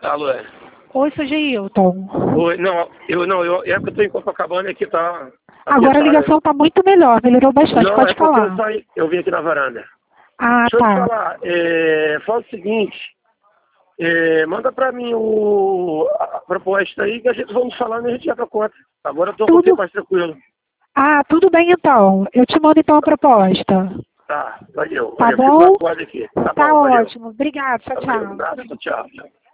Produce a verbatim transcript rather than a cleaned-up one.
Alô, é. Oi, seu Geilton. Oi, não, eu não, eu, é porque eu tô em Copacabana e aqui tá... Aqui Agora a tá, ligação está muito melhor, melhorou bastante, não, pode é porque eu falar. saí, eu vim aqui na varanda. Ah, Deixa eu te tá. falar, é, fala o seguinte, é, manda pra mim o, a proposta aí que a gente vamos falar e a gente já pra conta. Agora eu tô um pouquinho Tudo... mais tranquilo. Ah, tudo bem então. Eu te mando então a proposta. Tá, valeu, Tá valeu, fico na bom? guarda aqui. Tá Tá bom, valeu. ótimo. Obrigada. Tchau, Valeu, tchau. nada, tchau, tchau.